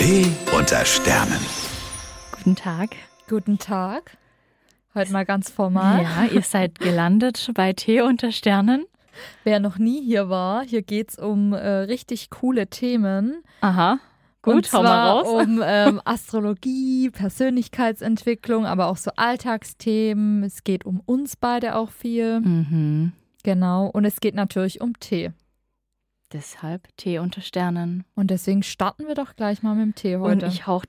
Tee unter Sternen. Guten Tag. Guten Tag. Heute mal ganz formal. Ja, ihr seid gelandet bei Tee unter Sternen. Wer noch nie hier war, hier geht es um richtig coole Themen. Aha, gut, Und hau mal zwar raus. um Astrologie, Persönlichkeitsentwicklung, aber auch so Alltagsthemen. Es geht um uns beide auch viel. Mhm. Genau. Und es geht natürlich um Tee. Deshalb Tee unter Sternen. Und deswegen starten wir doch gleich mal mit dem Tee heute. Und ich hau...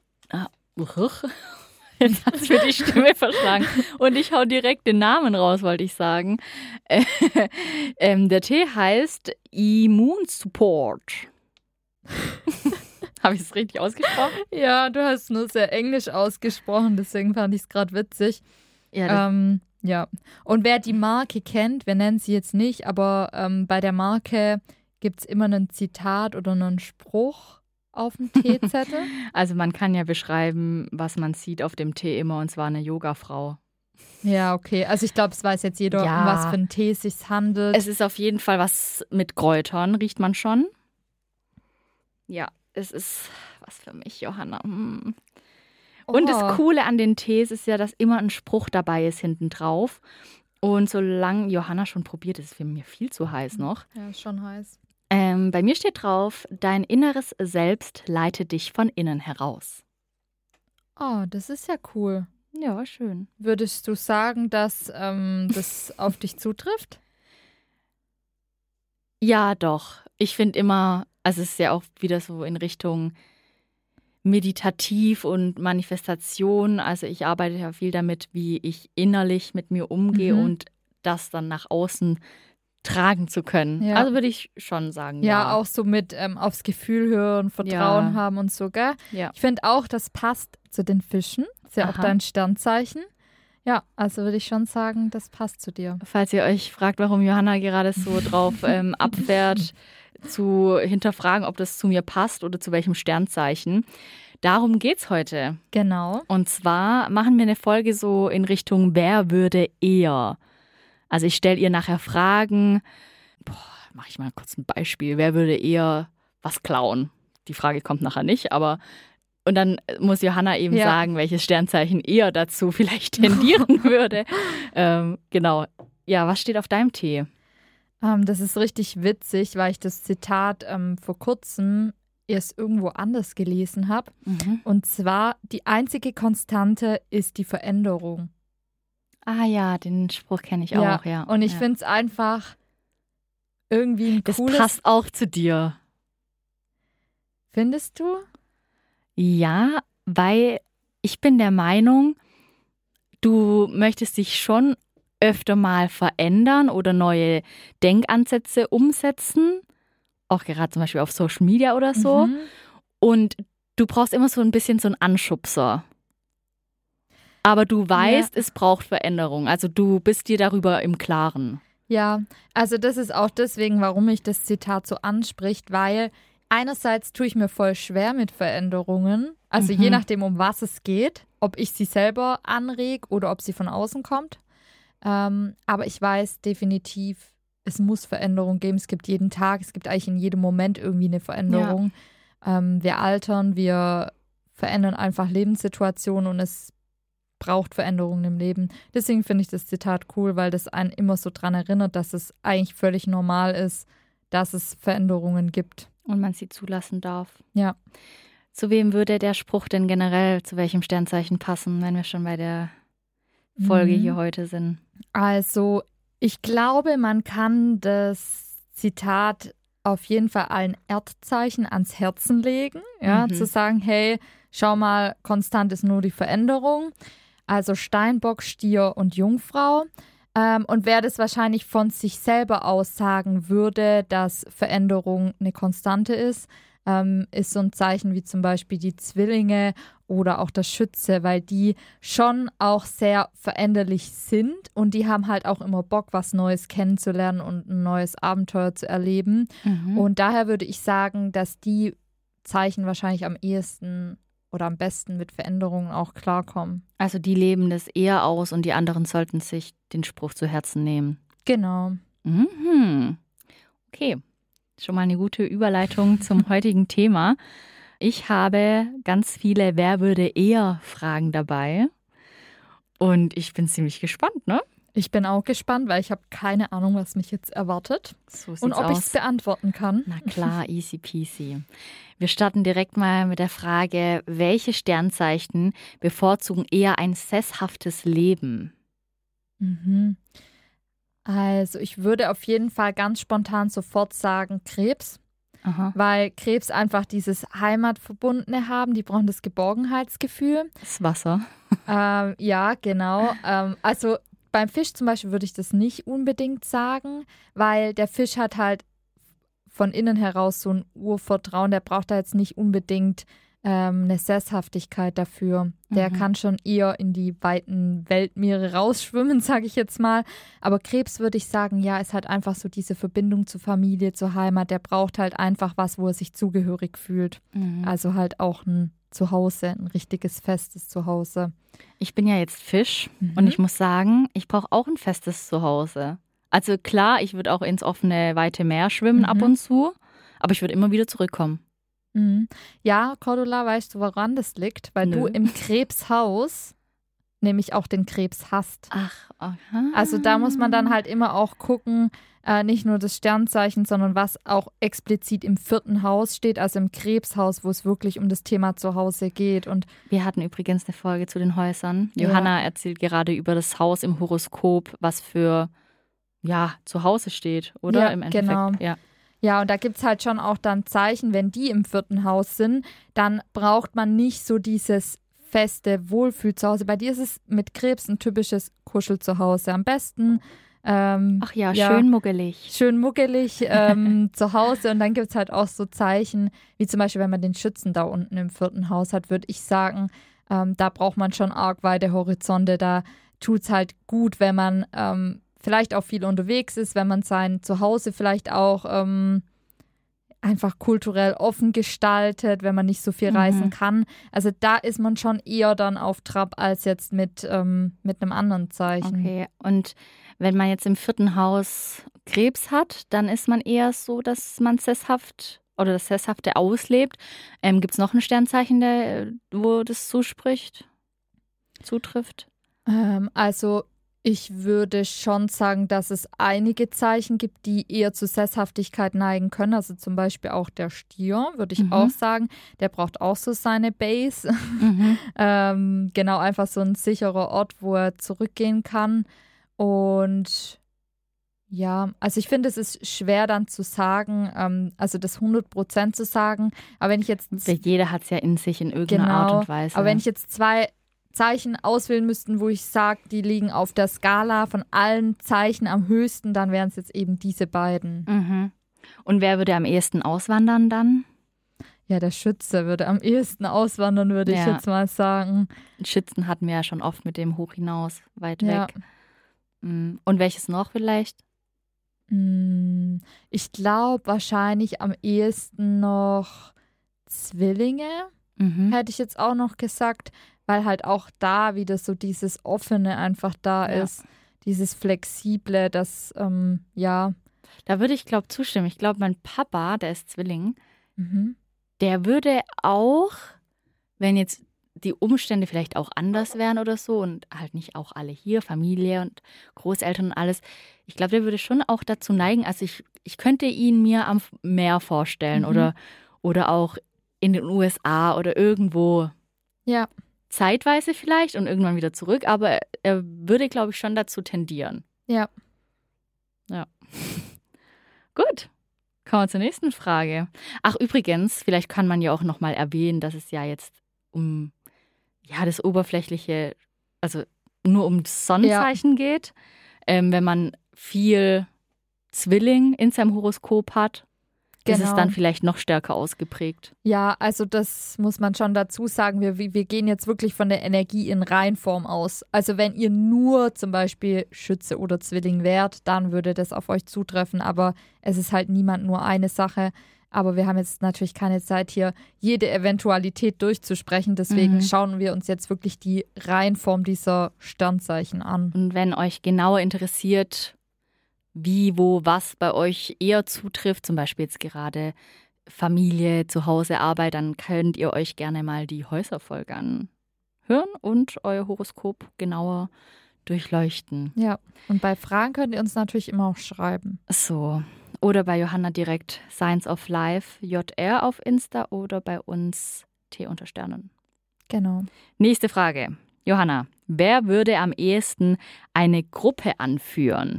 Jetzt hat es mir die Stimme verschlagen. Und ich hau direkt den Namen raus, wollte ich sagen. Der Tee heißt Immunsupport. Habe ich es richtig ausgesprochen? Ja, du hast nur sehr englisch ausgesprochen, deswegen fand ich es gerade witzig. Ja, Ja. Und wer die Marke kennt, wir nennen sie jetzt nicht, aber bei der Marke gibt es immer ein Zitat oder einen Spruch auf dem Teezettel. also man kann ja beschreiben, was man sieht auf dem Tee immer, und zwar eine Yogafrau. Ja, okay. Also ich glaube, es weiß jetzt jeder, Ja. um was für einen Tee es sich handelt. Es ist auf jeden Fall was mit Kräutern, riecht man schon. Ja, es ist was für mich, Johanna. Und das Coole an den Tees ist ja, dass immer ein Spruch dabei ist hinten drauf. Und solange Johanna schon probiert, ist es für mich viel zu heiß noch. Ja, ist schon heiß. Bei mir steht drauf, dein inneres Selbst leitet dich von innen heraus. Oh, das ist ja cool. Ja, schön. Würdest du sagen, dass das auf dich zutrifft? Ja, doch. Ich finde immer, also es ist ja auch wieder so in Richtung meditativ und Manifestation. Also ich arbeite ja viel damit, wie ich innerlich mit mir umgehe und das dann nach außen tragen zu können. Ja. Also würde ich schon sagen, Ja, auch so mit aufs Gefühl hören, Vertrauen haben und so, gell? Ja. Ich finde auch, das passt zu den Fischen. Ist ja auch Aha. dein Sternzeichen. Ja, also würde ich schon sagen, das passt zu dir. Falls ihr euch fragt, warum Johanna gerade so drauf abfährt, zu hinterfragen, ob das zu mir passt oder zu welchem Sternzeichen. Darum geht's heute. Genau. Und zwar machen wir eine Folge so in Richtung, wer würde eher? Also ich stelle ihr nachher Fragen. Mache ich mal kurz ein Beispiel. Wer würde eher was klauen? Die Frage kommt nachher nicht, aber und dann muss Johanna eben sagen, welches Sternzeichen eher dazu vielleicht tendieren würde. Genau. Ja, was steht auf deinem Tee? Das ist richtig witzig, weil ich das Zitat vor kurzem erst irgendwo anders gelesen habe. Und zwar, die einzige Konstante ist die Veränderung. Ah ja, den Spruch kenne ich auch, ja. Und ich finde es einfach irgendwie ein das cooles... passt auch zu dir. Findest du? Ja, weil ich bin der Meinung, du möchtest dich schon öfter mal verändern oder neue Denkansätze umsetzen, auch gerade zum Beispiel auf Social Media oder so. Und du brauchst immer so ein bisschen so einen Anschubser. Aber du weißt, es braucht Veränderung. Also du bist dir darüber im Klaren. Ja, also das ist auch deswegen, warum mich das Zitat so anspricht, weil einerseits tue ich mir voll schwer mit Veränderungen, also je nachdem, um was es geht, ob ich sie selber anreg oder ob sie von außen kommt. Aber ich weiß definitiv, es muss Veränderung geben. Es gibt jeden Tag, es gibt eigentlich in jedem Moment irgendwie eine Veränderung. Wir altern, wir verändern einfach Lebenssituationen und es braucht Veränderungen im Leben. Deswegen finde ich das Zitat cool, weil das einen immer so dran erinnert, dass es eigentlich völlig normal ist, dass es Veränderungen gibt. Und man sie zulassen darf. Ja. Zu wem würde der Spruch denn generell, zu welchem Sternzeichen passen, wenn wir schon bei der Folge hier heute sind? Also, ich glaube, man kann das Zitat auf jeden Fall allen Erdzeichen ans Herzen legen. Ja, zu sagen, hey, schau mal, konstant ist nur die Veränderung. Also Steinbock, Stier und Jungfrau. Und wer das wahrscheinlich von sich selber aus sagen würde, dass Veränderung eine Konstante ist so ein Zeichen wie zum Beispiel die Zwillinge oder auch der Schütze, weil die schon auch sehr veränderlich sind und die haben halt auch immer Bock, was Neues kennenzulernen und ein neues Abenteuer zu erleben. Und daher würde ich sagen, dass die Zeichen wahrscheinlich am ehesten oder am besten mit Veränderungen auch klarkommen. Also die leben das eher aus und die anderen sollten sich den Spruch zu Herzen nehmen. Genau. Okay, schon mal eine gute Überleitung zum heutigen Thema. Ich habe ganz viele Wer würde eher Fragen dabei und ich bin ziemlich gespannt, ne? Ich bin auch gespannt, weil ich habe keine Ahnung, was mich jetzt erwartet So sieht's und ob ich es aus. beantworten kann. Na klar, easy peasy. Wir starten direkt mal mit der Frage, welche Sternzeichen bevorzugen eher ein sesshaftes Leben? Mhm. Also ich würde auf jeden Fall ganz spontan sofort sagen Krebs, Aha. weil Krebs einfach dieses Heimatverbundene haben, die brauchen das Geborgenheitsgefühl. Das Wasser. Ja, genau. Also beim Fisch zum Beispiel würde ich das nicht unbedingt sagen, weil der Fisch hat halt von innen heraus so ein Urvertrauen, der braucht da jetzt nicht unbedingt eine Sesshaftigkeit dafür. Der kann schon eher in die weiten Weltmeere rausschwimmen, sage ich jetzt mal. Aber Krebs würde ich sagen, ja, ist halt einfach so diese Verbindung zur Familie, zur Heimat. Der braucht halt einfach was, wo er sich zugehörig fühlt. Also halt auch ein Zuhause, ein richtiges festes Zuhause. Ich bin ja jetzt Fisch und ich muss sagen, ich brauche auch ein festes Zuhause. Also klar, ich würde auch ins offene, weite Meer schwimmen ab und zu, aber ich würde immer wieder zurückkommen. Ja, Cordula, weißt du, woran das liegt? Weil du im Krebshaus nämlich auch den Krebs hast. Ach, aha. Also da muss man dann halt immer auch gucken, nicht nur das Sternzeichen, sondern was auch explizit im 4. Haus steht, also im Krebshaus, wo es wirklich um das Thema Zuhause geht. Und wir hatten übrigens eine Folge zu den Häusern. Johanna erzählt gerade über das Haus im Horoskop, was für zu Hause steht, oder? Ja, Im Endeffekt. genau. Ja, und da gibt es halt schon auch dann Zeichen, wenn die im 4. Haus sind, dann braucht man nicht so dieses feste Wohlfühlzuhause. Bei dir ist es mit Krebs ein typisches Kuschelzuhause. Am besten schön muggelig. Schön muggelig zu Hause. Und dann gibt es halt auch so Zeichen, wie zum Beispiel, wenn man den Schützen da unten im 4. Haus hat, würde ich sagen, da braucht man schon arg weite Horizonte. Da tut es halt gut, wenn man vielleicht auch viel unterwegs ist, wenn man sein Zuhause vielleicht auch einfach kulturell offen gestaltet, wenn man nicht so viel reisen kann. Also da ist man schon eher dann auf Trab als jetzt mit einem anderen Zeichen. Okay, und wenn man jetzt im 4. Haus Krebs hat, dann ist man eher so, dass man sesshaft oder das Sesshafte auslebt. Gibt es noch ein Sternzeichen, wo das zutrifft? Also ich würde schon sagen, dass es einige Zeichen gibt, die eher zu Sesshaftigkeit neigen können. Also zum Beispiel auch der Stier, würde ich auch sagen. Der braucht auch so seine Base. Genau, einfach so ein sicherer Ort, wo er zurückgehen kann. Und ja, also ich finde, es ist schwer dann zu sagen, also das 100% zu sagen. Aber wenn ich jetzt... Jeder hat es ja in sich in irgendeiner Art und Weise. Aber wenn ich jetzt 2 Zeichen auswählen müssten, wo ich sage, die liegen auf der Skala von allen Zeichen am höchsten, dann wären es jetzt eben diese beiden. Und wer würde am ehesten auswandern dann? Ja, der Schütze würde am ehesten auswandern, würde ich jetzt mal sagen. Schützen hatten wir ja schon oft mit dem hoch hinaus, weit weg. Und welches noch vielleicht? Ich glaube wahrscheinlich am ehesten noch Zwillinge, hätte ich jetzt auch noch gesagt, weil halt auch da wieder so dieses Offene einfach da ist, dieses Flexible, das, Da würde ich, glaube ich, zustimmen. Ich glaube, mein Papa, der ist Zwilling, der würde auch, wenn jetzt die Umstände vielleicht auch anders wären oder so und halt nicht auch alle hier, Familie und Großeltern und alles, ich glaube, der würde schon auch dazu neigen, also ich könnte ihn mir am Meer vorstellen oder auch in den USA oder irgendwo. Ja. Zeitweise vielleicht und irgendwann wieder zurück, aber er würde, glaube ich, schon dazu tendieren. Ja. Gut, kommen wir zur nächsten Frage. Ach, übrigens, vielleicht kann man ja auch nochmal erwähnen, dass es ja jetzt um das Oberflächliche, also nur um das Sonnenzeichen geht. Wenn man viel Zwilling in seinem Horoskop hat, ist es dann vielleicht noch stärker ausgeprägt. Ja, also das muss man schon dazu sagen. Wir gehen jetzt wirklich von der Energie in Reinform aus. Also wenn ihr nur zum Beispiel Schütze oder Zwilling wärt, dann würde das auf euch zutreffen. Aber es ist halt niemand nur eine Sache. Aber wir haben jetzt natürlich keine Zeit, hier jede Eventualität durchzusprechen. Deswegen schauen wir uns jetzt wirklich die Reinform dieser Sternzeichen an. Und wenn euch genauer interessiert, wie, wo, was bei euch eher zutrifft, zum Beispiel jetzt gerade Familie, zu Hause, Arbeit, dann könnt ihr euch gerne mal die Häuserfolge anhören und euer Horoskop genauer durchleuchten. Ja, und bei Fragen könnt ihr uns natürlich immer auch schreiben. So, oder bei Johanna direkt Science of Life, JR auf Insta oder bei uns T_Sternen. Genau. Nächste Frage. Johanna, wer würde am ehesten eine Gruppe anführen?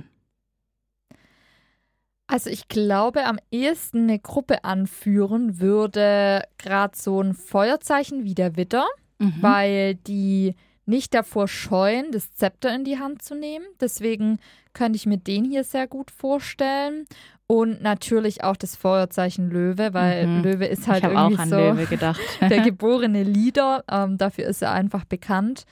Also ich glaube, am ehesten eine Gruppe anführen würde gerade so ein Feuerzeichen wie der Widder, weil die nicht davor scheuen, das Zepter in die Hand zu nehmen. Deswegen könnte ich mir den hier sehr gut vorstellen. Und natürlich auch das Feuerzeichen Löwe, weil Löwe ist halt irgendwie auch an so Löwe gedacht. der geborene Leader. Dafür ist er einfach bekannt.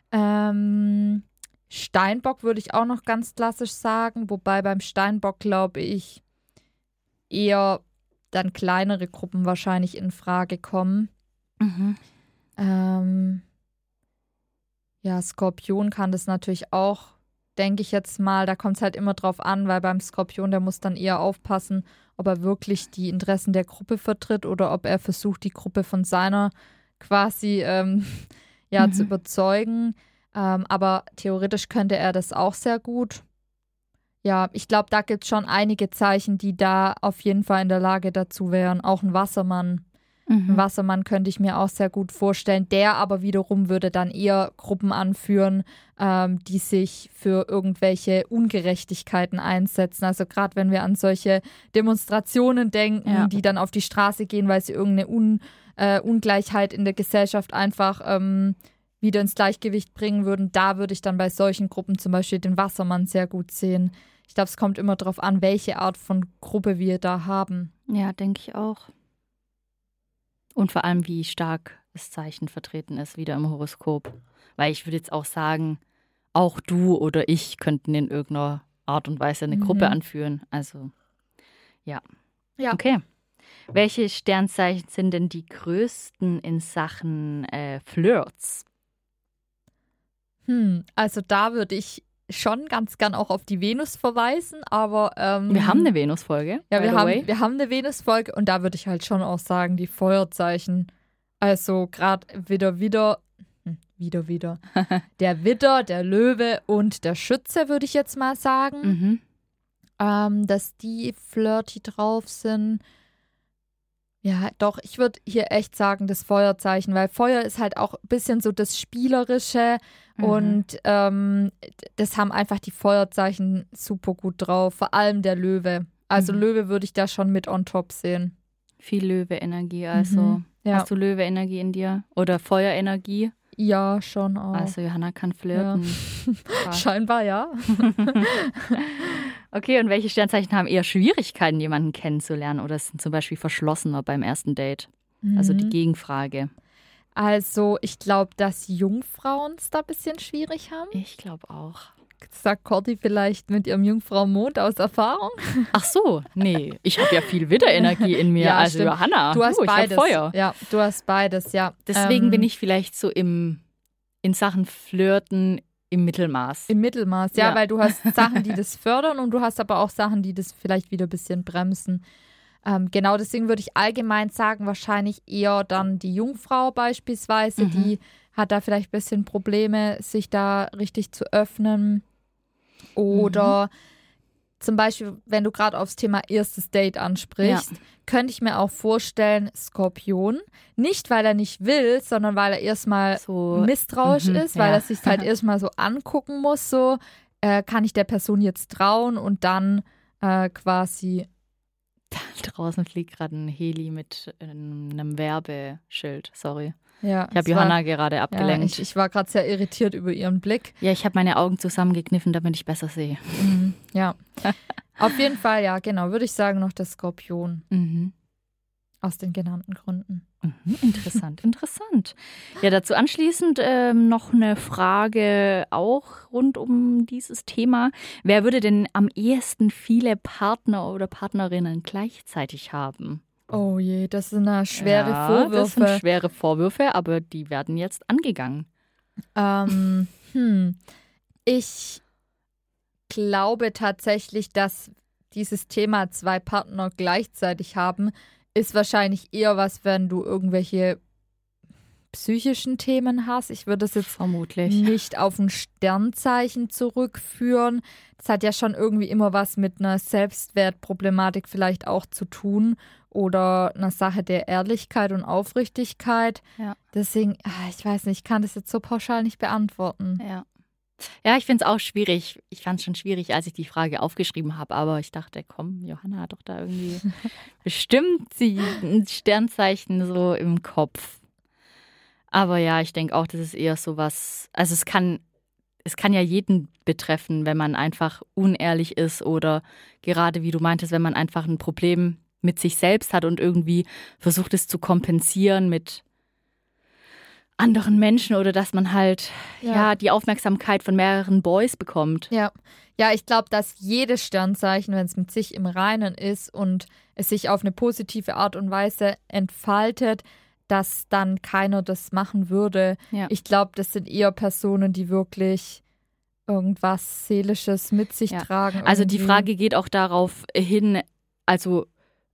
Steinbock würde ich auch noch ganz klassisch sagen, wobei beim Steinbock glaube ich eher dann kleinere Gruppen wahrscheinlich in Frage kommen. Ja, Skorpion kann das natürlich auch, denke ich jetzt mal, da kommt es halt immer drauf an, weil beim Skorpion, der muss dann eher aufpassen, ob er wirklich die Interessen der Gruppe vertritt oder ob er versucht, die Gruppe von seiner quasi zu überzeugen. Aber theoretisch könnte er das auch sehr gut. Ja, ich glaube, da gibt es schon einige Zeichen, die da auf jeden Fall in der Lage dazu wären. Auch ein Wassermann. Ein Wassermann könnte ich mir auch sehr gut vorstellen. Der aber wiederum würde dann eher Gruppen anführen, die sich für irgendwelche Ungerechtigkeiten einsetzen. Also gerade wenn wir an solche Demonstrationen denken, die dann auf die Straße gehen, weil sie irgendeine Ungleichheit in der Gesellschaft einfach wieder ins Gleichgewicht bringen würden, da würde ich dann bei solchen Gruppen zum Beispiel den Wassermann sehr gut sehen. Ich glaube, es kommt immer darauf an, welche Art von Gruppe wir da haben. Ja, denke ich auch. Und vor allem, wie stark das Zeichen vertreten ist, wieder im Horoskop. Weil ich würde jetzt auch sagen, auch du oder ich könnten in irgendeiner Art und Weise eine Gruppe anführen. Also, ja. Okay. Welche Sternzeichen sind denn die größten in Sachen Flirts? Also da würde ich schon ganz gern auch auf die Venus verweisen, aber wir haben eine Venus-Folge. Ja, wir haben eine Venus-Folge und da würde ich halt schon auch sagen, die Feuerzeichen. Also gerade wieder. Der Widder, der Löwe und der Schütze, würde ich jetzt mal sagen. Dass die flirty drauf sind. Ja, doch, ich würde hier echt sagen, das Feuerzeichen, weil Feuer ist halt auch ein bisschen so das Spielerische und das haben einfach die Feuerzeichen super gut drauf, vor allem der Löwe. Also Löwe würde ich da schon mit on top sehen. Viel Löwe-Energie, also. Ja. Hast du Löwe-Energie in dir? Oder Feuerenergie? Ja, schon auch. Also Johanna kann flirten. Ja. Scheinbar, ja. Okay, und welche Sternzeichen haben eher Schwierigkeiten, jemanden kennenzulernen oder sind zum Beispiel verschlossener beim ersten Date? Also die Gegenfrage. Also ich glaube, dass Jungfrauen es da ein bisschen schwierig haben. Ich glaube auch. Sagt Cordy vielleicht mit ihrem Jungfrau-Mond aus Erfahrung? Ach so, nee. Ich habe ja viel Widderenergie in mir. Ja, also stimmt. Johanna, du hast beides. Ich hab Feuer. Ja, du hast beides, ja. Deswegen bin ich vielleicht so in Sachen Flirten im Mittelmaß. Im Mittelmaß, ja, weil du hast Sachen, die das fördern und du hast aber auch Sachen, die das vielleicht wieder ein bisschen bremsen. Genau, deswegen würde ich allgemein sagen, wahrscheinlich eher dann die Jungfrau beispielsweise, die hat da vielleicht ein bisschen Probleme, sich da richtig zu öffnen. Oder zum Beispiel, wenn du gerade aufs Thema erstes Date ansprichst, könnte ich mir auch vorstellen, Skorpion. Nicht, weil er nicht will, sondern weil er erstmal so misstrauisch ist, weil er sich halt erstmal so angucken muss, so kann ich der Person jetzt trauen und dann quasi. Da draußen fliegt gerade ein Heli mit einem Werbeschild, sorry. Ja, ich habe Johanna gerade abgelenkt. Ja, ich war gerade sehr irritiert über ihren Blick. Ja, ich habe meine Augen zusammengekniffen, damit ich besser sehe. Ja, auf jeden Fall, ja, genau, würde ich sagen, noch der Skorpion. Aus den genannten Gründen. Interessant. Ja, dazu anschließend noch eine Frage auch rund um dieses Thema. Wer würde denn am ehesten viele Partner oder Partnerinnen gleichzeitig haben? Oh je, das sind schwere Vorwürfe. Das sind schwere Vorwürfe, aber die werden jetzt angegangen. Ich glaube tatsächlich, dass dieses Thema 2 Partner gleichzeitig haben ist wahrscheinlich eher was, wenn du irgendwelche psychischen Themen hast. Ich würde es jetzt vermutlich nicht auf ein Sternzeichen zurückführen. Das hat ja schon irgendwie immer was mit einer Selbstwertproblematik vielleicht auch zu tun oder einer Sache der Ehrlichkeit und Aufrichtigkeit. Ja. Deswegen, ich weiß nicht, ich kann das jetzt so pauschal nicht beantworten. Ja, ich finde es auch schwierig. Ich fand es schon schwierig, als ich die Frage aufgeschrieben habe, aber ich dachte, komm, Johanna hat doch da irgendwie bestimmt ein Sternzeichen so im Kopf. Aber ja, ich denke auch, das ist eher so was, also es kann ja jeden betreffen, wenn man einfach unehrlich ist oder gerade wie du meintest, wenn man einfach ein Problem mit sich selbst hat und irgendwie versucht es zu kompensieren mit anderen Menschen oder dass man halt die Aufmerksamkeit von mehreren Boys bekommt. Ja, ich glaube, dass jedes Sternzeichen, wenn es mit sich im Reinen ist und es sich auf eine positive Art und Weise entfaltet, dass dann keiner das machen würde. Ja. Ich glaube, das sind eher Personen, die wirklich irgendwas Seelisches mit sich tragen. Also die Frage geht auch darauf hin, also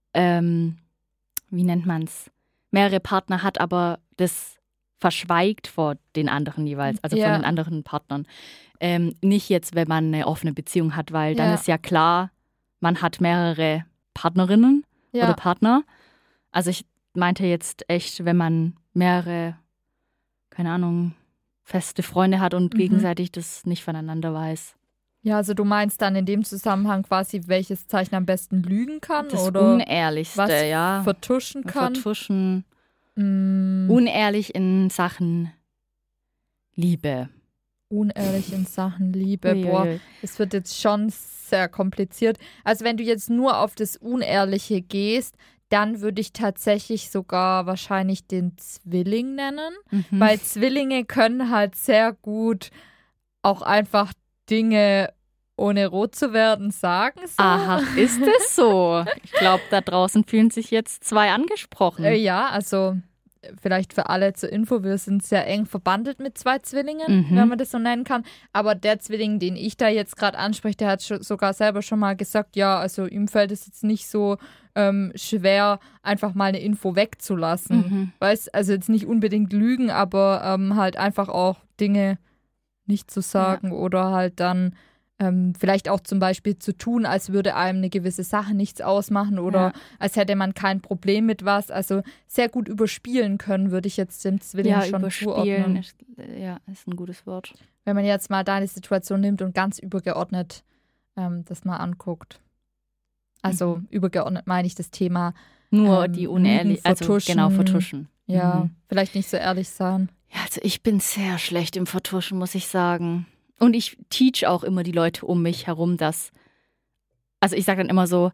wie nennt man es? Mehrere Partner hat, aber das verschweigt vor den anderen jeweils, also von den anderen Partnern. Nicht jetzt, wenn man eine offene Beziehung hat, weil dann ist ja klar, man hat mehrere Partnerinnen oder Partner. Also ich meinte jetzt echt, wenn man mehrere, keine Ahnung, feste Freunde hat und gegenseitig das nicht voneinander weiß. Ja, also du meinst dann in dem Zusammenhang quasi, welches Zeichen am besten lügen kann? Das oder Unehrlichste, was vertuschen kann? Vertuschen. Unehrlich in Sachen Liebe. Unehrlich in Sachen Liebe. Boah, es wird jetzt schon sehr kompliziert. Also wenn du jetzt nur auf das Unehrliche gehst, dann würde ich tatsächlich sogar wahrscheinlich den Zwilling nennen, weil Zwillinge können halt sehr gut auch einfach Dinge, ohne rot zu werden, sagen. So. Aha, ist es so? Ich glaube, da draußen fühlen sich jetzt 2 angesprochen. Ja, also vielleicht für alle zur Info, wir sind sehr eng verbandelt mit 2 Zwillingen, wenn man das so nennen kann. Aber der Zwilling, den ich da jetzt gerade anspreche, der hat sogar selber schon mal gesagt, ja, also ihm fällt es jetzt nicht so schwer, einfach mal eine Info wegzulassen. Weißt, also jetzt nicht unbedingt lügen, aber halt einfach auch Dinge nicht zu sagen oder halt dann vielleicht auch zum Beispiel zu tun, als würde einem eine gewisse Sache nichts ausmachen oder als hätte man kein Problem mit was. Also sehr gut überspielen können, würde ich jetzt dem Zwilling schon zuordnen. Ist ein gutes Wort. Wenn man jetzt mal deine Situation nimmt und ganz übergeordnet das mal anguckt. Also übergeordnet meine ich das Thema nur die unehrlich, vertuschen. Ja, vielleicht nicht so ehrlich sein. Ja, also ich bin sehr schlecht im Vertuschen, muss ich sagen. Und ich teach auch immer die Leute um mich herum, also ich sage dann immer so,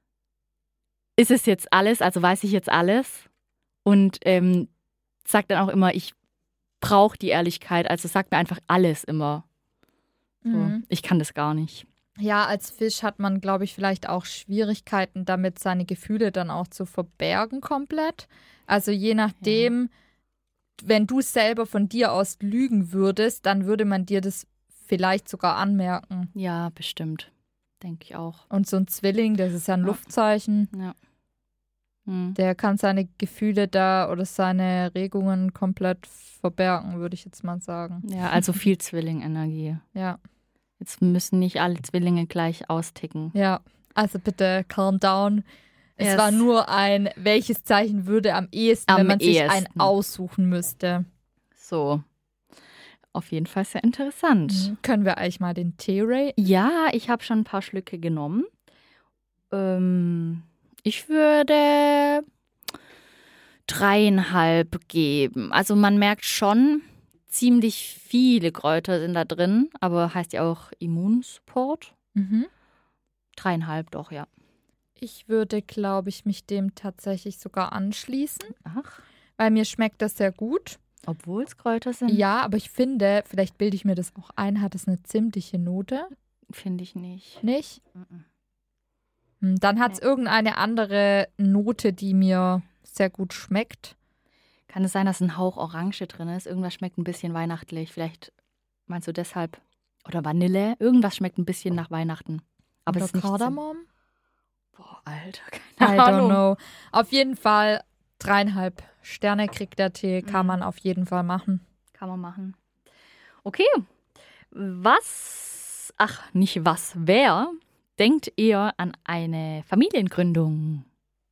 ist es jetzt alles, also weiß ich jetzt alles? Und sage dann auch immer, ich brauche die Ehrlichkeit, also sag mir einfach alles immer. So, ich kann das gar nicht. Ja, als Fisch hat man, glaube ich, vielleicht auch Schwierigkeiten damit, seine Gefühle dann auch zu verbergen komplett. Also je nachdem, wenn du selber von dir aus lügen würdest, dann würde man dir das vielleicht sogar anmerken. Ja, bestimmt. Denke ich auch. Und so ein Zwilling, das ist ja ein Luftzeichen. Ja. Der kann seine Gefühle da oder seine Regungen komplett verbergen, würde ich jetzt mal sagen. Ja, also viel Zwilling-Energie. Ja. Jetzt müssen nicht alle Zwillinge gleich austicken. Ja, also bitte calm down. Es war nur welches Zeichen würde am ehesten, wenn man sich ein aussuchen müsste. So. Auf jeden Fall sehr interessant. Können wir eigentlich mal den Tee raten? Ja, ich habe schon ein paar Schlücke genommen. Ich würde 3,5 geben. Also man merkt schon, ziemlich viele Kräuter sind da drin, aber heißt ja auch Immunsupport. 3,5 doch, ja. Ich würde, glaube ich, mich dem tatsächlich sogar anschließen. Ach. Weil mir schmeckt das sehr gut. Obwohl es Kräuter sind? Ja, aber ich finde, vielleicht bilde ich mir das auch ein, hat es eine zimtige Note? Finde ich nicht. Nicht? Dann hat es irgendeine andere Note, die mir sehr gut schmeckt. Kann es sein, dass ein Hauch Orange drin ist? Irgendwas schmeckt ein bisschen weihnachtlich. Vielleicht meinst du deshalb. Oder Vanille? Irgendwas schmeckt ein bisschen nach Weihnachten. Aber oder es ist nicht Kardamom? Boah, Alter, I keine don't Ahnung. know. Auf jeden Fall 3,5 Sterne kriegt der Tee. Kann man auf jeden Fall machen. Kann man machen. Okay, wer denkt eher an eine Familiengründung?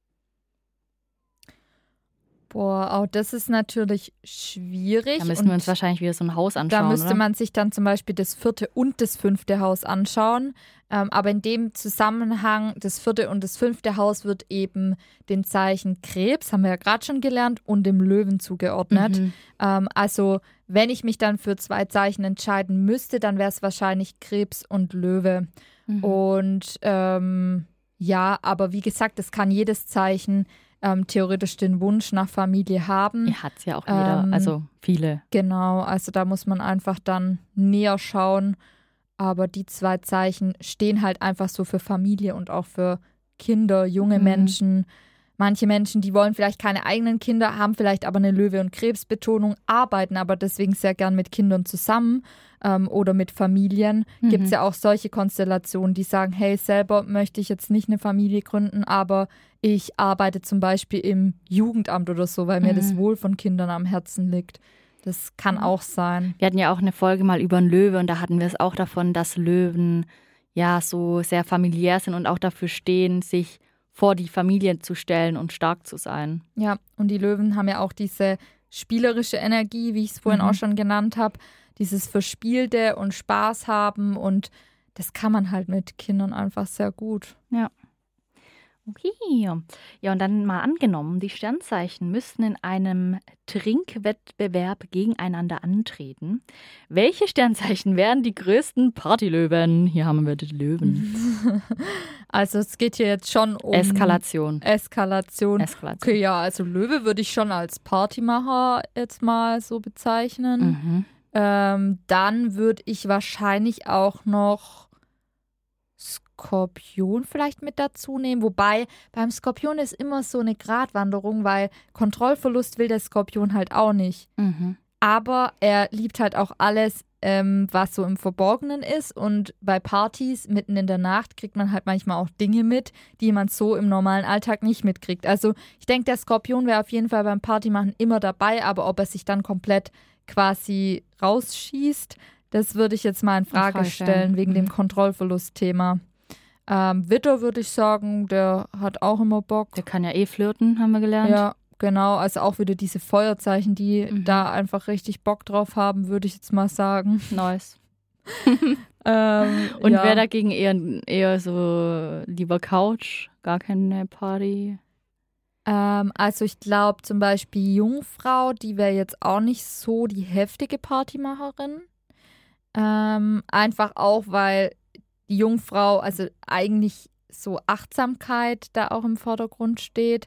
Boah, auch das ist natürlich schwierig. Da müssen wir uns wahrscheinlich wieder so ein Haus anschauen, Da müsste oder? man sich dann zum Beispiel das 4. und das 5. Haus anschauen. Aber in dem Zusammenhang, das 4. und das 5. Haus wird eben den Zeichen Krebs, haben wir ja gerade schon gelernt, und dem Löwen zugeordnet. Also wenn ich mich dann für 2 Zeichen entscheiden müsste, dann wäre es wahrscheinlich Krebs und Löwe. Und ja, aber wie gesagt, es kann jedes Zeichen theoretisch den Wunsch nach Familie haben. Ja, hat es ja auch jeder, also viele. Genau, also da muss man einfach dann näher schauen. Aber die 2 Zeichen stehen halt einfach so für Familie und auch für Kinder, junge Menschen. Manche Menschen, die wollen vielleicht keine eigenen Kinder, haben vielleicht aber eine Löwe- und Krebsbetonung, arbeiten aber deswegen sehr gern mit Kindern zusammen oder mit Familien. Gibt es ja auch solche Konstellationen, die sagen, hey, selber möchte ich jetzt nicht eine Familie gründen, aber ich arbeite zum Beispiel im Jugendamt oder so, weil mir das Wohl von Kindern am Herzen liegt. Das kann auch sein. Wir hatten ja auch eine Folge mal über einen Löwe und da hatten wir es auch davon, dass Löwen ja so sehr familiär sind und auch dafür stehen, sich vor die Familie zu stellen und stark zu sein. Ja, und die Löwen haben ja auch diese spielerische Energie, wie ich es vorhin auch schon genannt habe, dieses Verspielte und Spaß haben und das kann man halt mit Kindern einfach sehr gut. Ja. Okay. Ja, und dann mal angenommen, die Sternzeichen müssten in einem Trinkwettbewerb gegeneinander antreten. Welche Sternzeichen wären die größten Partylöwen? Hier haben wir die Löwen. Also es geht hier jetzt schon um Eskalation. Okay, ja, also Löwe würde ich schon als Partymacher jetzt mal so bezeichnen. Dann würde ich wahrscheinlich auch noch Skorpion vielleicht mit dazu nehmen. Wobei beim Skorpion ist immer so eine Gratwanderung, weil Kontrollverlust will der Skorpion halt auch nicht. Aber er liebt halt auch alles, was so im Verborgenen ist. Und bei Partys mitten in der Nacht kriegt man halt manchmal auch Dinge mit, die man so im normalen Alltag nicht mitkriegt. Also ich denke, der Skorpion wäre auf jeden Fall beim Partymachen immer dabei, aber ob er sich dann komplett quasi rausschießt, das würde ich jetzt mal in Frage stellen wegen dem Kontrollverlust-Thema. Widder würde ich sagen, der hat auch immer Bock. Der kann ja eh flirten, haben wir gelernt. Ja, genau. Also auch wieder diese Feuerzeichen, die da einfach richtig Bock drauf haben, würde ich jetzt mal sagen. Nice. Und wer dagegen eher so lieber Couch, gar keine Party? Also ich glaube zum Beispiel Jungfrau, die wäre jetzt auch nicht so die heftige Partymacherin. Einfach auch, weil die Jungfrau, also eigentlich so Achtsamkeit da auch im Vordergrund steht.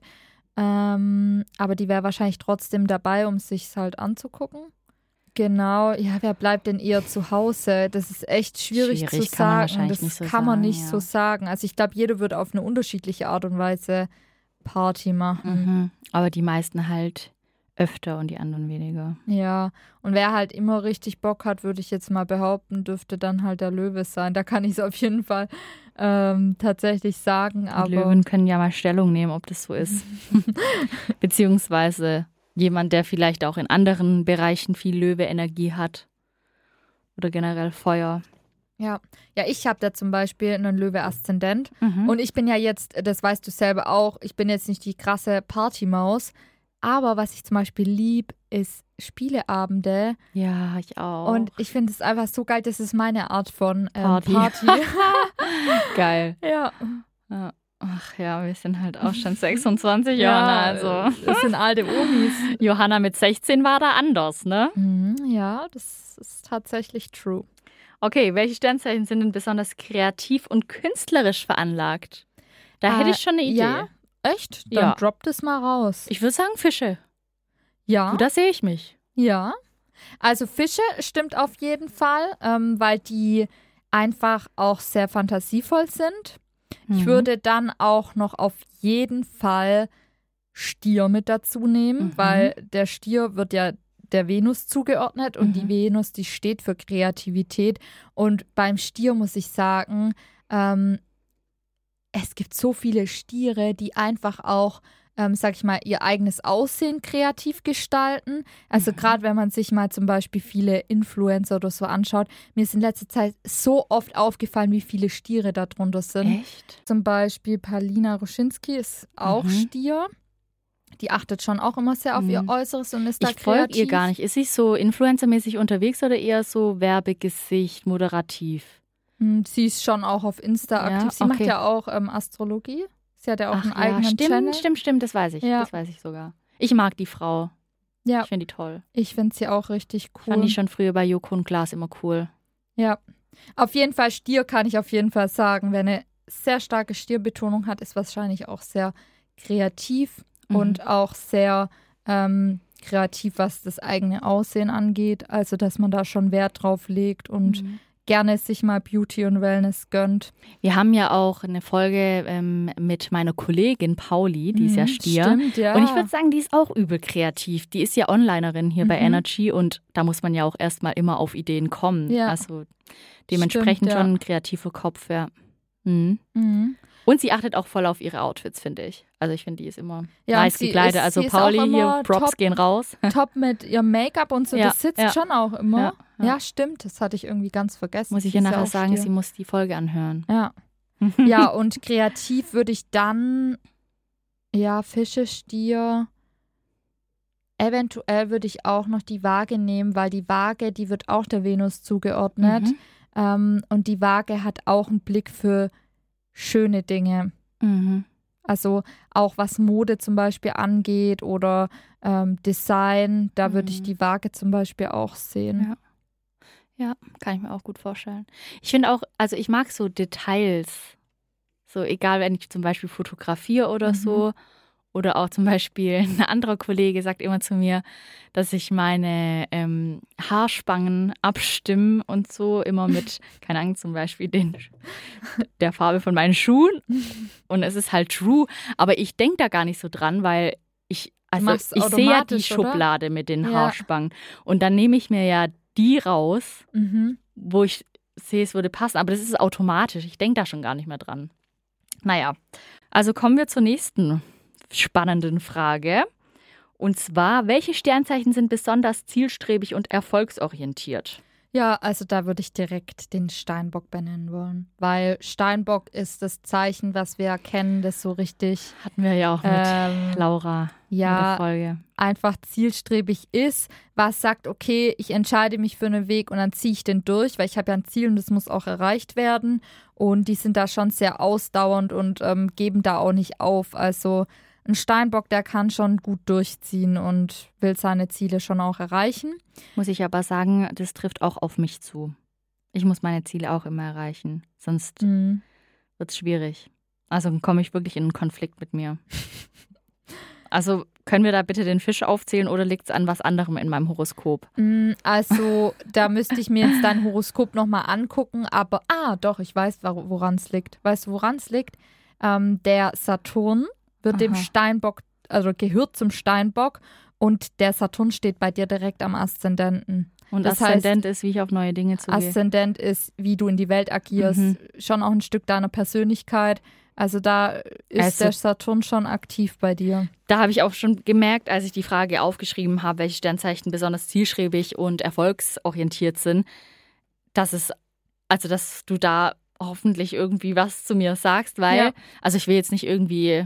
Aber die wäre wahrscheinlich trotzdem dabei, um sich halt anzugucken. Genau, ja, wer bleibt denn eher zu Hause? Das ist echt schwierig zu sagen. Das kann man nicht so sagen. Also ich glaube, jeder wird auf eine unterschiedliche Art und Weise Party machen. Aber die meisten halt öfter und die anderen weniger. Ja, und wer halt immer richtig Bock hat, würde ich jetzt mal behaupten, dürfte dann halt der Löwe sein. Da kann ich es auf jeden Fall tatsächlich sagen. Aber Löwen können ja mal Stellung nehmen, ob das so ist. Beziehungsweise jemand, der vielleicht auch in anderen Bereichen viel Löwe-Energie hat. Oder generell Feuer. Ja, ich habe da zum Beispiel einen Löwe-Aszendent. Und ich bin ja jetzt, das weißt du selber auch, ich bin jetzt nicht die krasse Partymaus. Aber was ich zum Beispiel lieb, ist Spieleabende. Ja, ich auch. Und ich finde es einfach so geil, das ist meine Art von Party. Geil. Ja. Ach ja, wir sind halt auch schon 26, Johanna. Also. Das sind alte Omis. Johanna mit 16 war da anders, ne? Ja, das ist tatsächlich true. Okay, welche Sternzeichen sind denn besonders kreativ und künstlerisch veranlagt? Da hätte ich schon eine Idee. Ja? Echt? Dann drop das mal raus. Ich würde sagen Fische. Ja. Du, da sehe ich mich. Ja. Also Fische stimmt auf jeden Fall, weil die einfach auch sehr fantasievoll sind. Ich würde dann auch noch auf jeden Fall Stier mit dazu nehmen, weil der Stier wird ja der Venus zugeordnet und die Venus, die steht für Kreativität. Und beim Stier muss ich sagen, es gibt so viele Stiere, die einfach auch, sag ich mal, ihr eigenes Aussehen kreativ gestalten. Also gerade wenn man sich mal zum Beispiel viele Influencer oder so anschaut, mir ist in letzter Zeit so oft aufgefallen, wie viele Stiere da drunter sind. Echt? Zum Beispiel Paulina Ruschinski ist auch Stier. Die achtet schon auch immer sehr auf ihr Äußeres und ist da kreativ. Ich folge ihr gar nicht. Ist sie so influencermäßig unterwegs oder eher so Werbegesicht, moderativ? Sie ist schon auch auf Insta aktiv. Sie macht ja auch Astrologie. Sie hat ja auch einen eigenen Channel. Stimmt, das weiß ich. Ja. Das weiß ich sogar. Ich mag die Frau. Ja. Ich finde die toll. Ich finde sie auch richtig cool. Fand die schon früher bei Joko und Klaas immer cool. Ja. Auf jeden Fall Stier kann ich auf jeden Fall sagen. Wer eine sehr starke Stierbetonung hat, ist wahrscheinlich auch sehr kreativ und auch sehr kreativ, was das eigene Aussehen angeht. Also, dass man da schon Wert drauf legt und gerne sich mal Beauty und Wellness gönnt. Wir haben ja auch eine Folge mit meiner Kollegin Pauli, die ist ja Stier. Stimmt, ja. Und ich würde sagen, die ist auch übel kreativ. Die ist ja Onlinerin hier bei Energy und da muss man ja auch erstmal immer auf Ideen kommen. Ja. Also dementsprechend schon ein kreativer Kopf, ja. Und sie achtet auch voll auf ihre Outfits, finde ich. Also ich finde, die ist immer nice gekleidet. Also Pauli hier, Props gehen raus. Top mit ihrem Make-up und so, das sitzt schon auch immer. Ja, stimmt, das hatte ich irgendwie ganz vergessen. Muss ich ihr nachher sagen, sie muss die Folge anhören. Ja. Ja, und kreativ würde ich dann, Fische, Stier, eventuell würde ich auch noch die Waage nehmen, weil die Waage, die wird auch der Venus zugeordnet. Und die Waage hat auch einen Blick für schöne Dinge. Also auch was Mode zum Beispiel angeht oder Design, da würde ich die Waage zum Beispiel auch sehen. Ja, kann ich mir auch gut vorstellen. Ich finde auch, also ich mag so Details. So egal, wenn ich zum Beispiel fotografiere oder so. Oder auch zum Beispiel ein anderer Kollege sagt immer zu mir, dass ich meine Haarspangen abstimme und so immer mit, keine Ahnung, zum Beispiel der Farbe von meinen Schuhen. Und es ist halt true, aber ich denke da gar nicht so dran, weil ich sehe ja die Schublade mit den Haarspangen. Und dann nehme ich mir ja die raus, wo ich sehe, es würde passen. Aber das ist automatisch. Ich denke da schon gar nicht mehr dran. Naja, also kommen wir zur nächsten spannenden Frage. Und zwar, welche Sternzeichen sind besonders zielstrebig und erfolgsorientiert? Ja, also da würde ich direkt den Steinbock benennen wollen, weil Steinbock ist das Zeichen, was wir kennen, das so richtig... Hatten wir ja auch mit Laura in der Folge. Einfach zielstrebig ist, was sagt, okay, ich entscheide mich für einen Weg und dann ziehe ich den durch, weil ich habe ja ein Ziel und das muss auch erreicht werden. Und die sind da schon sehr ausdauernd und geben da auch nicht auf. Also ein Steinbock, der kann schon gut durchziehen und will seine Ziele schon auch erreichen. Muss ich aber sagen, das trifft auch auf mich zu. Ich muss meine Ziele auch immer erreichen, sonst wird es schwierig. Also dann komme ich wirklich in einen Konflikt mit mir. Also können wir da bitte den Fisch aufzählen oder liegt es an was anderem in meinem Horoskop? Also da müsste ich mir jetzt dein Horoskop nochmal angucken, aber doch, ich weiß, woran es liegt. Weißt du, woran es liegt? Der Saturn wird dem Steinbock, also gehört zum Steinbock und der Saturn steht bei dir direkt am Aszendenten. Und das Aszendent ist, wie ich auf neue Dinge zugehe. Aszendent ist, wie du in die Welt agierst, schon auch ein Stück deiner Persönlichkeit. Also da ist der Saturn schon aktiv bei dir. Da habe ich auch schon gemerkt, als ich die Frage aufgeschrieben habe, welche Sternzeichen besonders zielstrebig und erfolgsorientiert sind, dass du da hoffentlich irgendwie was zu mir sagst, weil, also ich will jetzt nicht irgendwie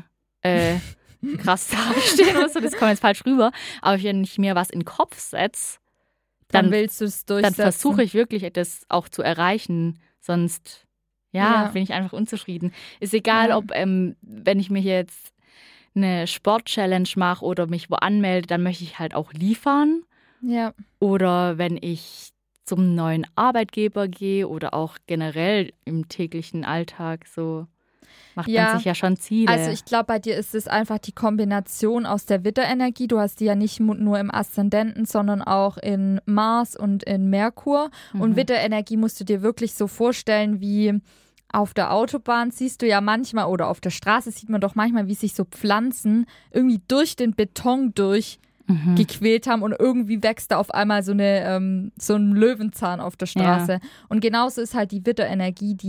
krass dastehen oder so, das kommt jetzt falsch rüber, aber wenn ich mir was in den Kopf setze, dann willst du es durchsetzen. Dann versuche ich wirklich, das auch zu erreichen, sonst bin ich einfach unzufrieden. Ist egal, ob, wenn ich mir jetzt eine Sport-Challenge mache oder mich wo anmelde, dann möchte ich halt auch liefern. Ja. Oder wenn ich zum neuen Arbeitgeber gehe oder auch generell im täglichen Alltag so, macht man sich ja schon Ziele. Also ich glaube, bei dir ist es einfach die Kombination aus der Widderenergie. Du hast die ja nicht nur im Aszendenten, sondern auch in Mars und in Merkur. Und Widderenergie musst du dir wirklich so vorstellen, wie auf der Autobahn siehst du ja manchmal, oder auf der Straße sieht man doch manchmal, wie sich so Pflanzen irgendwie durch den Beton gequält haben und irgendwie wächst da auf einmal so ein Löwenzahn auf der Straße. Ja. Und genauso ist halt die Widderenergie, die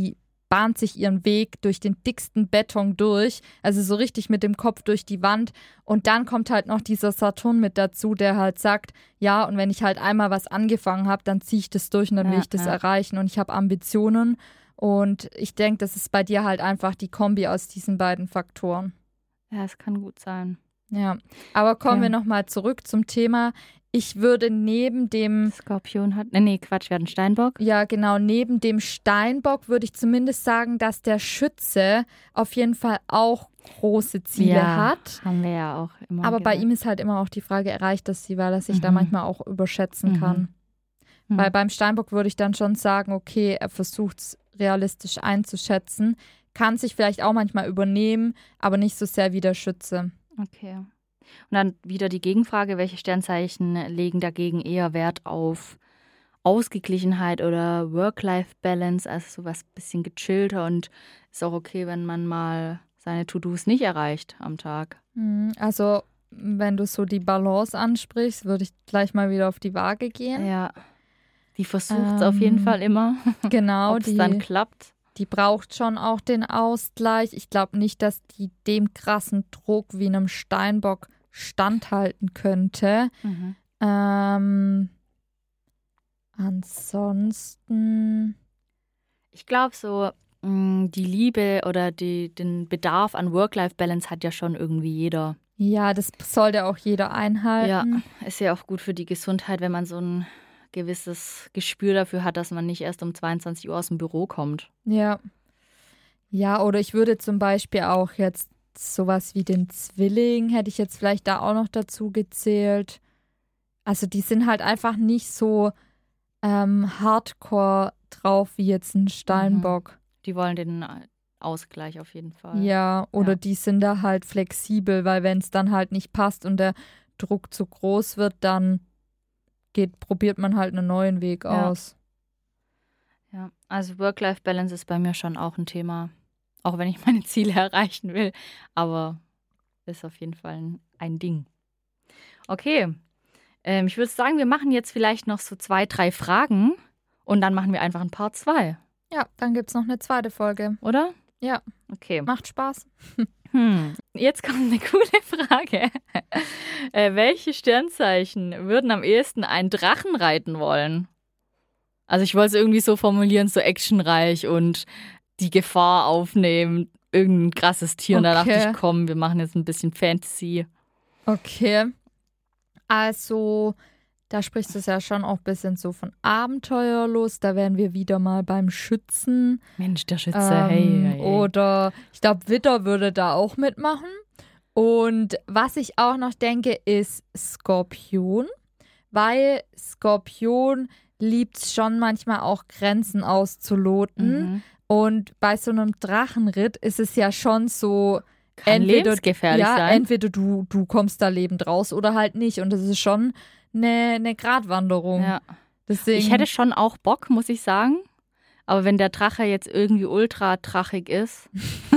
bahnt sich ihren Weg durch den dicksten Beton durch, also so richtig mit dem Kopf durch die Wand. Und dann kommt halt noch dieser Saturn mit dazu, der halt sagt, ja, und wenn ich halt einmal was angefangen habe, dann ziehe ich das durch und dann will ich das erreichen und ich habe Ambitionen. Und ich denke, das ist bei dir halt einfach die Kombi aus diesen beiden Faktoren. Ja, es kann gut sein. Ja, aber kommen wir nochmal zurück zum Thema. Ich würde neben dem Skorpion hat. Nee, Quatsch, wir hatten Steinbock. Ja, genau. Neben dem Steinbock würde ich zumindest sagen, dass der Schütze auf jeden Fall auch große Ziele hat. Haben wir ja auch immer. Aber bei ihm ist halt immer auch die Frage, erreicht das sie, weil er sich da manchmal auch überschätzen kann. Weil beim Steinbock würde ich dann schon sagen, okay, er versucht es realistisch einzuschätzen, kann sich vielleicht auch manchmal übernehmen, aber nicht so sehr wie der Schütze. Okay. Und dann wieder die Gegenfrage, welche Sternzeichen legen dagegen eher Wert auf Ausgeglichenheit oder Work-Life-Balance, also sowas ein bisschen gechillter und ist auch okay, wenn man mal seine To-Dos nicht erreicht am Tag. Also, wenn du so die Balance ansprichst, würde ich gleich mal wieder auf die Waage gehen. Ja, die versucht es auf jeden Fall immer. Genau. Ob es dann klappt. Die braucht schon auch den Ausgleich. Ich glaube nicht, dass die dem krassen Druck wie einem Steinbock standhalten könnte. Ansonsten. Ich glaube so, die Liebe oder den Bedarf an Work-Life-Balance hat ja schon irgendwie jeder. Ja, das sollte auch jeder einhalten. Ja, ist ja auch gut für die Gesundheit, wenn man so ein gewisses Gespür dafür hat, dass man nicht erst um 22 Uhr aus dem Büro kommt. Ja. Ja, oder ich würde zum Beispiel auch jetzt sowas wie den Zwilling, hätte ich jetzt vielleicht da auch noch dazu gezählt. Also die sind halt einfach nicht so hardcore drauf wie jetzt ein Steinbock. Die wollen den Ausgleich auf jeden Fall. Ja, oder die sind da halt flexibel, weil wenn es dann halt nicht passt und der Druck zu groß wird, dann probiert man halt einen neuen Weg aus. Ja, also Work-Life-Balance ist bei mir schon auch ein Thema. Auch wenn ich meine Ziele erreichen will. Aber ist auf jeden Fall ein Ding. Okay, ich würde sagen, wir machen jetzt vielleicht noch so 2, 3 Fragen und dann machen wir einfach ein Part 2. Ja, dann gibt es noch eine zweite Folge. Oder? Ja. Okay. Macht Spaß. Jetzt kommt eine coole Frage. Welche Sternzeichen würden am ehesten einen Drachen reiten wollen? Also ich wollte es irgendwie so formulieren, so actionreich und die Gefahr aufnehmen, irgendein krasses Tier. Und da dachte ich, komm, wir machen jetzt ein bisschen Fantasy. Okay. Also, da sprichst du es ja schon auch ein bisschen so von Abenteuerlust. Da wären wir wieder mal beim Schützen. Mensch, der Schütze, hey. Oder ich glaube, Widder würde da auch mitmachen. Und was ich auch noch denke, ist Skorpion. Weil Skorpion liebt es schon manchmal auch Grenzen auszuloten. Und bei so einem Drachenritt ist es ja schon so, kann lebensgefährlich sein. Entweder du kommst da lebend raus oder halt nicht. Und das ist schon eine Gratwanderung. Ja. Deswegen, ich hätte schon auch Bock, muss ich sagen. Aber wenn der Drache jetzt irgendwie ultra drachig ist,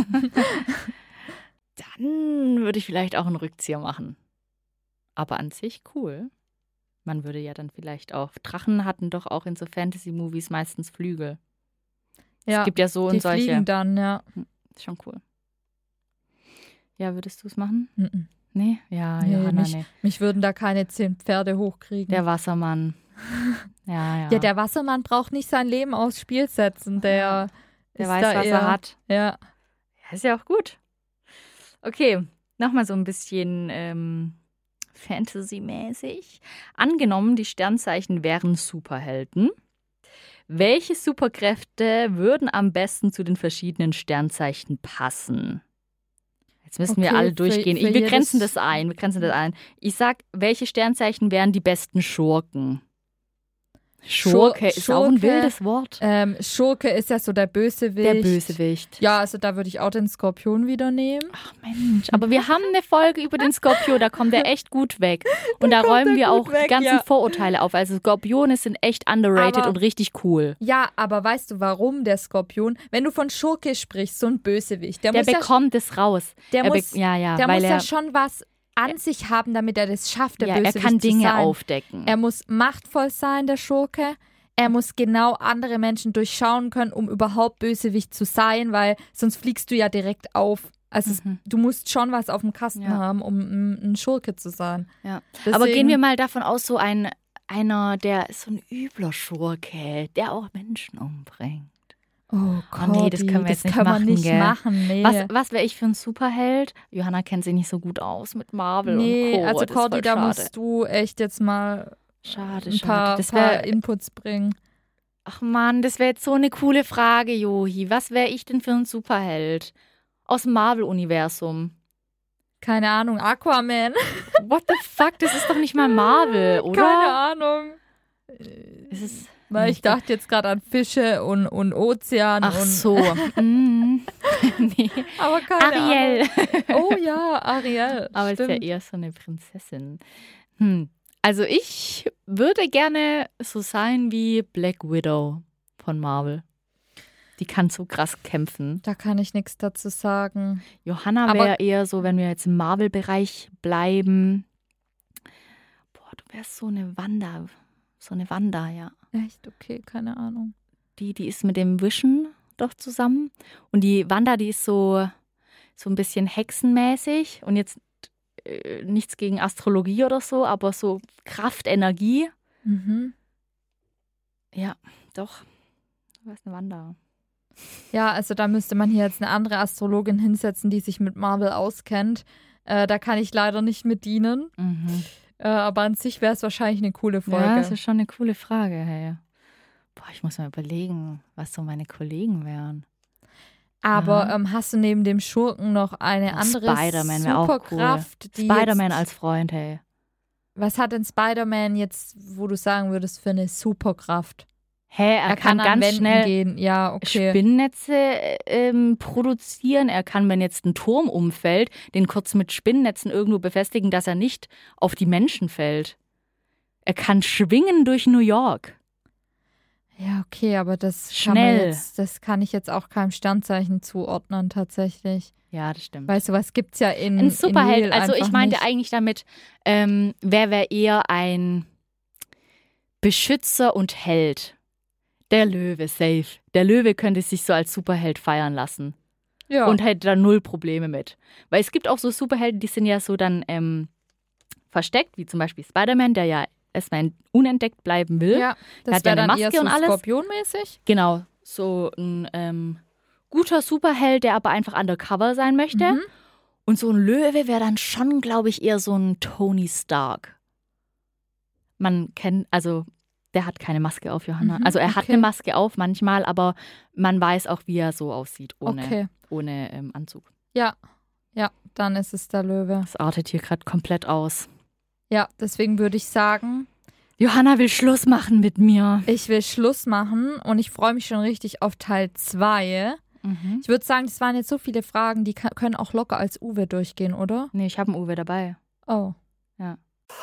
dann würde ich vielleicht auch einen Rückzieher machen. Aber an sich cool. Man würde ja dann vielleicht auch, Drachen hatten doch auch in so Fantasy-Movies meistens Flügel. Ja, es gibt ja so und solche. Die fliegen dann, ja. Ist schon cool. Ja, würdest du es machen? Nee? Ja, Johanna, nee. Mich würden da keine 10 Pferde hochkriegen. Der Wassermann. Ja, der Wassermann braucht nicht sein Leben aufs Spiel setzen. Der weiß, was er hat. Ja. Ist ja auch gut. Okay, nochmal so ein bisschen Fantasy-mäßig. Angenommen, die Sternzeichen wären Superhelden. Welche Superkräfte würden am besten zu den verschiedenen Sternzeichen passen? Jetzt müssen wir alle durchgehen. Wir grenzen das ein. Ich sag, welche Sternzeichen wären die besten Schurken? Schurke ist auch ein wildes Wort. Schurke ist ja so der Bösewicht. Der Bösewicht. Ja, also da würde ich auch den Skorpion wieder nehmen. Ach Mensch, aber wir haben eine Folge über den Skorpion, da kommt der echt gut weg. Und da räumen wir auch die ganzen Vorurteile auf. Also Skorpione sind echt underrated und richtig cool. Ja, aber weißt du, warum der Skorpion? Wenn du von Schurke sprichst, so ein Bösewicht. Der bekommt es raus. Der muss ja schon was an sich haben, damit er das schafft, der Bösewicht er kann Dinge zu sein. aufdecken. Er muss machtvoll sein, der Schurke. er muss genau andere Menschen durchschauen können, um überhaupt Bösewicht zu sein, weil sonst fliegst du ja direkt auf. Also du musst schon was auf dem Kasten haben, um ein Schurke zu sein. Ja. Deswegen, aber gehen wir mal davon aus, so einer, der ist so ein übler Schurke, der auch Menschen umbringt. Oh Gott, nee, das können wir jetzt nicht machen, gell? Nee. Was wäre ich für ein Superheld? Johanna kennt sich nicht so gut aus mit Marvel und Co. Also Das ist Cordy, voll da schade. musst du echt jetzt mal Schade. ein paar Inputs bringen. Ach Mann, das wäre jetzt so eine coole Frage, Johi. Was wäre ich denn für ein Superheld? Aus dem Marvel-Universum. Keine Ahnung, Aquaman. What the fuck? Das ist doch nicht mal Marvel, oder? Keine Ahnung. Weil ich dachte jetzt gerade an Fische und Ozean. Ach so. Nee. Aber keine Ariel. Ahnung. Oh ja, Ariel. Aber ist ja eher so eine Prinzessin. Also ich würde gerne so sein wie Black Widow von Marvel. Die kann so krass kämpfen. Da kann ich nichts dazu sagen. Johanna wäre eher so, wenn wir jetzt im Marvel-Bereich bleiben. Boah, du wärst so eine Wanda. So eine Wanda, ja. Echt? Okay, keine Ahnung. Die ist mit dem Vision doch zusammen. Und die Wanda, die ist so ein bisschen hexenmäßig. Und jetzt nichts gegen Astrologie oder so, aber so Kraft, Energie. Ja, doch. Du wärst eine Wanda. Ja, also da müsste man hier jetzt eine andere Astrologin hinsetzen, die sich mit Marvel auskennt. Da kann ich leider nicht mit dienen. Aber an sich wäre es wahrscheinlich eine coole Folge. Ja, das ist schon eine coole Frage, hey. Boah, ich muss mal überlegen, was so meine Kollegen wären. Aber hast du neben dem Schurken noch eine andere Spider-Man wäre auch cool. Spider-Man als Freund, hey. Was hat denn Spider-Man jetzt, wo du sagen würdest, für eine Superkraft? Er kann ganz schnell gehen. Ja, okay. Spinnennetze produzieren. Er kann, wenn jetzt ein Turm umfällt, den kurz mit Spinnennetzen irgendwo befestigen, dass er nicht auf die Menschen fällt. Er kann schwingen durch New York. Ja, okay, aber das kann ich jetzt auch keinem Sternzeichen zuordnen, tatsächlich. Ja, das stimmt. Weißt du, was gibt's ja in ein Superheld. In also ich meinte nicht. eigentlich damit, wer wäre eher ein Beschützer und Held? Der Löwe, safe. Der Löwe könnte sich so als Superheld feiern lassen. Ja. Und hätte da null Probleme mit. Weil es gibt auch so Superhelden, die sind ja so dann versteckt, wie zum Beispiel Spider-Man, der ja erstmal unentdeckt bleiben will. Ja, das hat ja eine Maske so und alles. Skorpionmäßig. Genau, so ein guter Superheld, der aber einfach undercover sein möchte. Und so ein Löwe wäre dann schon, glaube ich, eher so ein Tony Stark. Man kennt, also der hat keine Maske auf, Johanna. Also er hat eine Maske auf manchmal, aber man weiß auch, wie er so aussieht, ohne Anzug. Ja, dann ist es der Löwe. Das artet hier gerade komplett aus. Ja, deswegen würde ich sagen, Johanna will Schluss machen mit mir. Ich will Schluss machen und ich freue mich schon richtig auf Teil 2. Ich würde sagen, das waren jetzt so viele Fragen, die können auch locker als Uwe durchgehen, oder? Nee, ich habe einen Uwe dabei. Oh. Ja.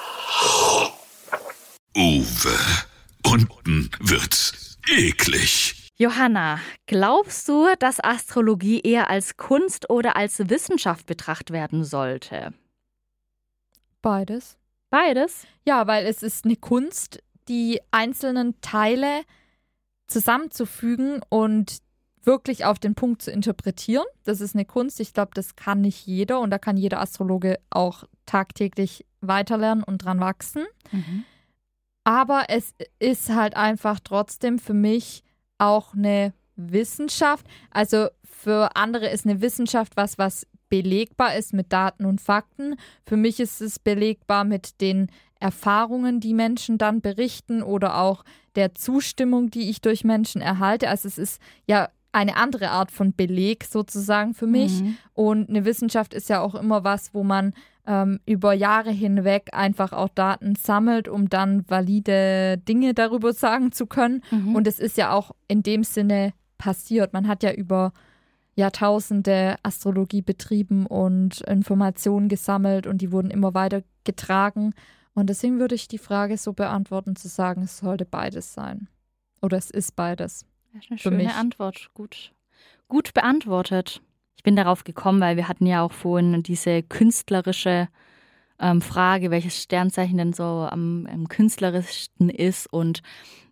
Uwe, unten wird's eklig. Johanna, glaubst du, dass Astrologie eher als Kunst oder als Wissenschaft betrachtet werden sollte? Beides. Beides? Ja, weil es ist eine Kunst, die einzelnen Teile zusammenzufügen und wirklich auf den Punkt zu interpretieren. Das ist eine Kunst. Ich glaube, das kann nicht jeder und da kann jeder Astrologe auch tagtäglich weiterlernen und dran wachsen. Aber es ist halt einfach trotzdem für mich auch eine Wissenschaft. Also für andere ist eine Wissenschaft was belegbar ist mit Daten und Fakten. Für mich ist es belegbar mit den Erfahrungen, die Menschen dann berichten oder auch der Zustimmung, die ich durch Menschen erhalte. Also es ist ja eine andere Art von Beleg sozusagen für mich. Und eine Wissenschaft ist ja auch immer was, wo man über Jahre hinweg einfach auch Daten sammelt, um dann valide Dinge darüber sagen zu können. Und es ist ja auch in dem Sinne passiert. Man hat ja über Jahrtausende Astrologie betrieben und Informationen gesammelt und die wurden immer weiter getragen. Und deswegen würde ich die Frage so beantworten, zu sagen, es sollte beides sein. Oder es ist beides. Das ist eine schöne Antwort. Gut beantwortet. Ich bin darauf gekommen, weil wir hatten ja auch vorhin diese künstlerische Frage, welches Sternzeichen denn so am künstlerischsten ist. Und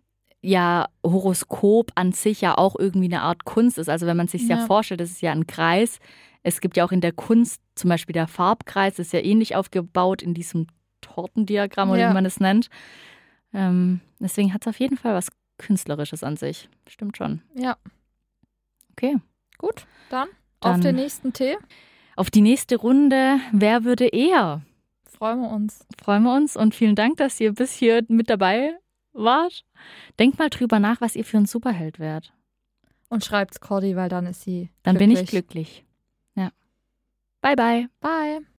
ja Horoskop an sich ja auch irgendwie eine Art Kunst ist. Also wenn man sich ja vorstellt, das ist ja ein Kreis. Es gibt ja auch in der Kunst zum Beispiel der Farbkreis, ist ja ähnlich aufgebaut in diesem Tortendiagramm oder wie man es nennt. Deswegen hat es auf jeden Fall was Künstlerisches an sich. Stimmt schon. Ja. Okay. Gut, dann auf den nächsten Tee. Auf die nächste Runde. Wer würde eher? Freuen wir uns. Freuen wir uns und vielen Dank, dass ihr bis hier mit dabei wart. Denkt mal drüber nach, was ihr für ein Superheld wärt. Und schreibt's Cordi, weil dann ist sie Dann glücklich. bin ich glücklich. Ja. Bye, bye. Bye.